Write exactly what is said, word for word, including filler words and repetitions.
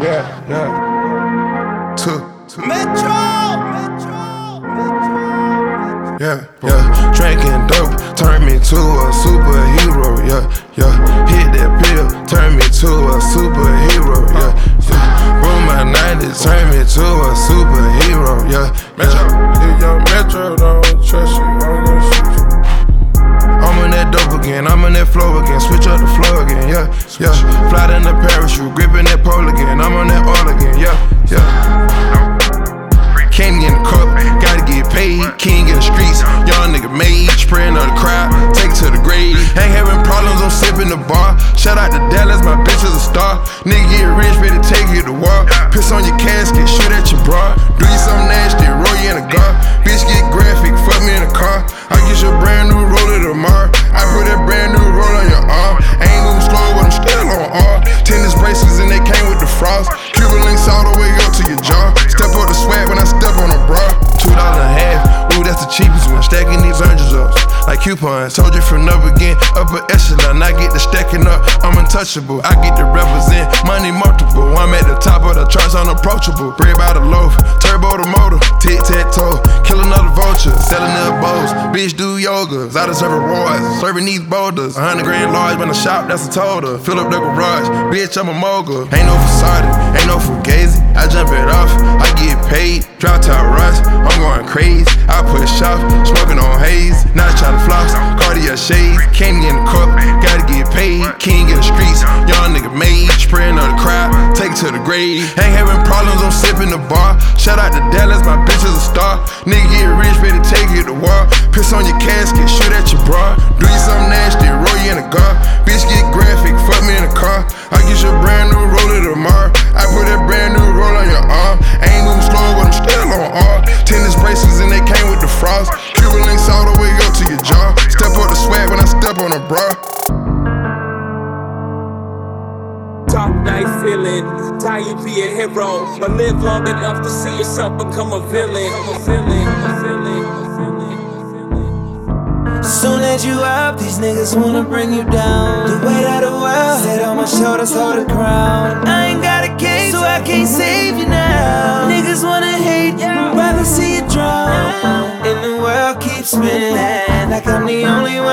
Yeah, yeah. Two. Metro, Metro, Metro. Yeah, yeah. Drinking dope turned me to a superhero. Yeah, yeah. Hit that pill, turned me to a superhero. Yeah, yeah. Boom, my nineties turned me to a superhero. Yeah, Metro. If young Metro don't trust you, I'm gonna shoot you. I'm on that dope again, I'm on that flow again. Switch up the flow again, yeah, yeah. Fly in the parachute, gripping that pole again. I'm on that all again, yeah, yeah. Can't get in the cup, gotta get paid. King in the streets, young nigga made. Spraying on the crowd, take it to the grave. Ain't having problems, I'm sipping the bar. Shout out to Dallas, my bitch is a star. Nigga get rich, ready to take you to war. Piss on your casket, shoot at your bra. Do you something nasty, roll you in a gar. Bitch get graphic, fuck me in the car. I get you a brand new roller tomorrow. I put that brand new roll on your arm. Ain't moving slow, but I'm still on R. Tennis bracelets and they came with the frost. Cuban links all the way up to your jaw. Step up the swag when I step on a bra. Two dollars and a half, ooh, that's the cheapest one. Stacking these hundreds up like coupons. Told you from up again, upper echelon. I get the stacking up, I'm untouchable. I get to represent money multiple. I'm at the top of the charts, unapproachable. Bread by the loaf, turbo the motor. Tic tac toe, kill another vulture. Selling their bowls, bitch do yoga. I deserve rewards, serving these boulders. A hundred grand large when I shop, that's a total. Fill up the garage, bitch, I'm a mogul. Ain't no facade, ain't no fugazi. I jump it off, I get paid. Drop top rush, I'm going crazy. I push off, smoking on haze. Not trying to floss, Cartier shades. Can't get in the cup, gotta get paid. King in the streets, young nigga made. Spraying on the crowd, take it to the grave. Ain't having problems, I'm sipping the bar. Shout out to Dallas, my bitch is a star. Nigga get rich, ready to take you to war. Piss on your casket, shoot at your bra. Do you something nasty, roll you in a gar. Bitch get graphic, fuck me in the car. I get you a brand new roller tomorrow. I put that brand new roll on your arm. Ain't moving slow, but I'm still on R. Tennis bracelets and they came with the frost. Cuban links all the way up to your jaw. Step up the swag when I step on a bra. Top night feeling, tie you be a hero, but live long enough to see yourself become a villain. A villain, a villain, a villain, a villain. Soon as you up, these niggas wanna bring you down. The weight of the world, sit on my shoulders, hold the crown. I ain't got a case, so I can't save you now. Niggas wanna hate you, rather see you drown. And the world keeps spinning, like I'm the only one